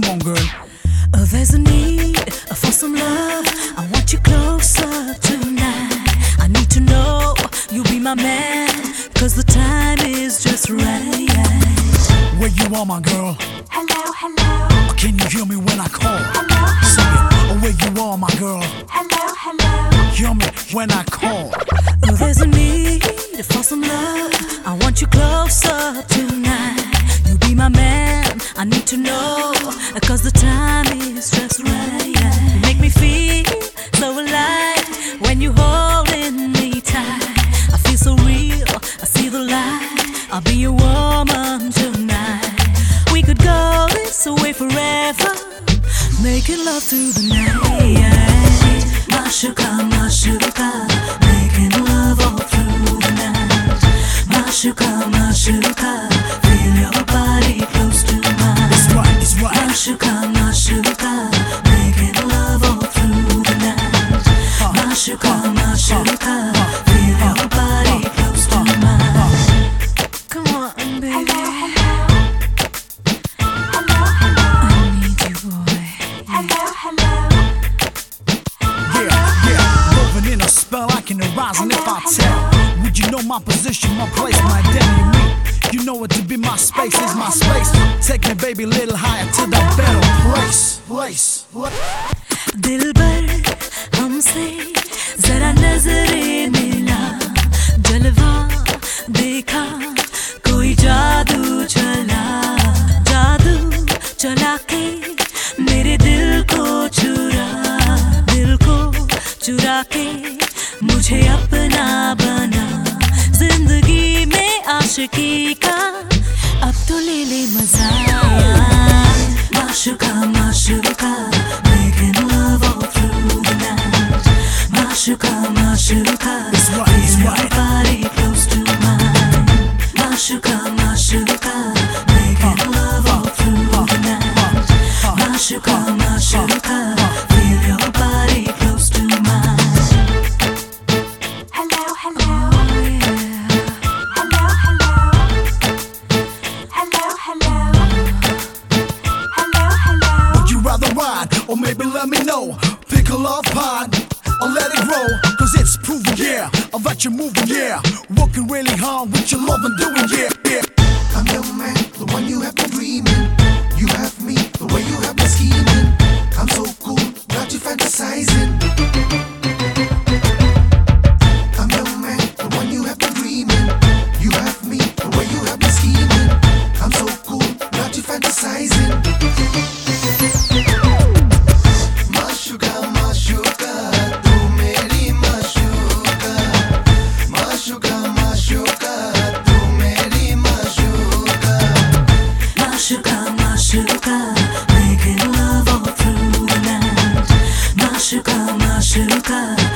Come on, girl. There's a need for some love. I want you closer tonight. I need to know you'll be my man, 'cause the time is just right. Where you are, my girl? Hello, hello. Can you hear me when I call? Hello, Sing hello. it. Where you are, my girl? Hello, hello. Hear me when I call. There's a need for some love. I want you closer tonight. You be my man. I need to know, 'cause the time is just right. You make me feel so alive when you holding me tight. I feel so real. I see the light. I'll be your woman tonight. We could go this way forever, making love through the night. Mashuka, mashuka, making love all through the night. Mashuka, mashuka, feel your body close to mine. It's right, it's right. Mashuka, mashuka, making love all through the night. Mashuka, mashuka, feel your body close to mine. Come on, baby. I need you, boy. Yeah. Moving in a spell, I can arise, and if I tell, would you know my position, my place, my identity, me? You know it to be my space, is my space. Take me, baby, a little higher to that better place. दिल पर हमसे जरा नजरें मिला, जलवा देखा, कोई जादू चला के मेरे दिल को चुरा के मुझे अपना बना। जिंदगी में आशिकी का अब तो ले ले मजा। माशुका, माशुका, making love all through the night. Mashuka, mashuka, feel your body close to mine. Mashuka, mashuka, making love all through the night. Mashuka, mashuka, feel your body close to mine. Hello, hello. Oh, yeah. Hello, hello. Hello, hello. Hello, hello. Would you rather ride, or maybe let me know? Pick a love pod, or let it grow, 'cause it's proven, yeah, that you're moving, yeah. Working really hard with your love and doing, yeah. I'm your man, the one you have been dreaming. You have me, the way you have been scheming. I'm so cool, got you fantasizing. I'm your man, the one you have been dreaming. You have me, the way you have been scheming. I'm so cool, got you fantasizing. Mashuka, mashuka, tu meri mashuka. Mashuka, mashuka, tu meri mashuka. Mashuka, mashuka, making love all through the night. Mashuka, mashuka.